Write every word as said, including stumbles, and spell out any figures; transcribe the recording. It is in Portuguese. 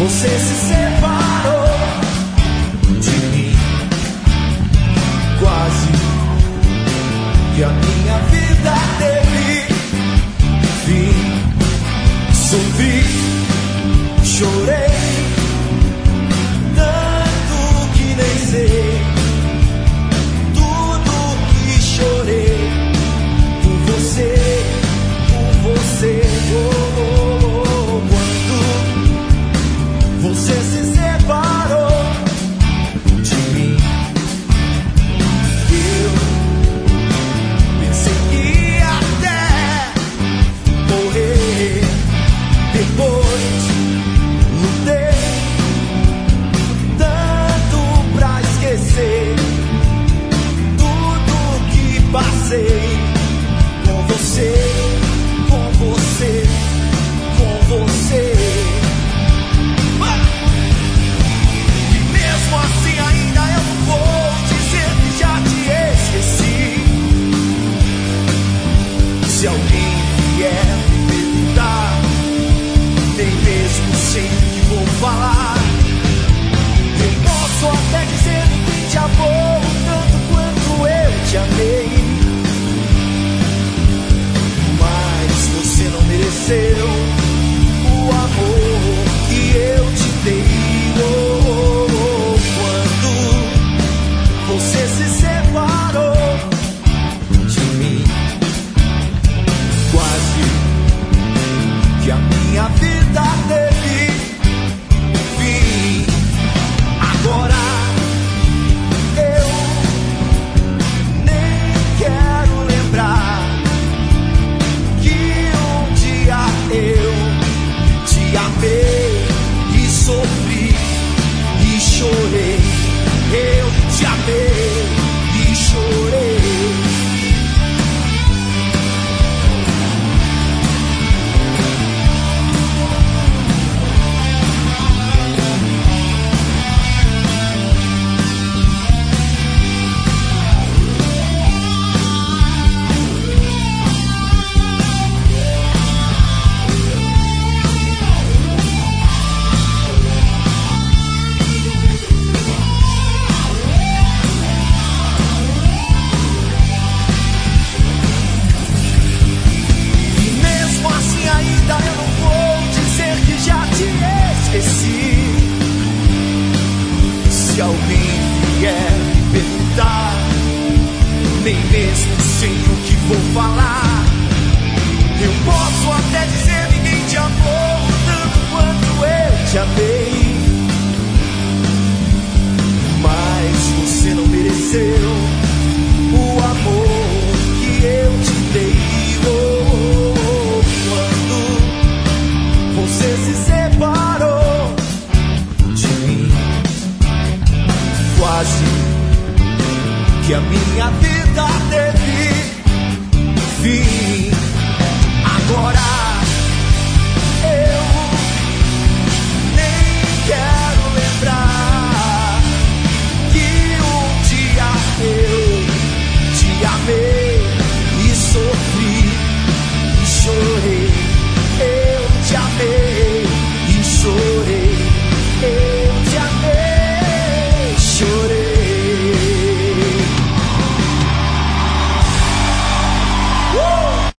Você se separou de mim, quase que a minha vida teve fim. Sofri, chorei, tanto que nem sei tudo que chorei por você, por você. Oh, oh, oh. Quando você se separou de mim, eu pensei que até morrer. Depois lutei tanto pra esquecer tudo que passei com você, com você, com você. E mesmo assim ainda eu não vou dizer que já te esqueci. Se alguém vier me perguntar, nem mesmo sei o que vou falar. Eu posso até dizer que te amou tanto quanto eu te amei, mas você não mereceu o amor que eu te dei. Oh, oh, oh. Quando você se separou de mim, quase que a minha vida teve fim. Agora eu nem quero lembrar que um dia eu te amei e sofri e chorei. Eu te amei e chorei. Se alguém vier me perguntar, nem mesmo sei o que vou falar. Eu posso até dizer ninguém te amou tanto quanto eu te amei, mas você não mereceu o amor que eu te dei. Oh, oh, oh. Quando você se separou de mim, quase que a minha vida teve fim.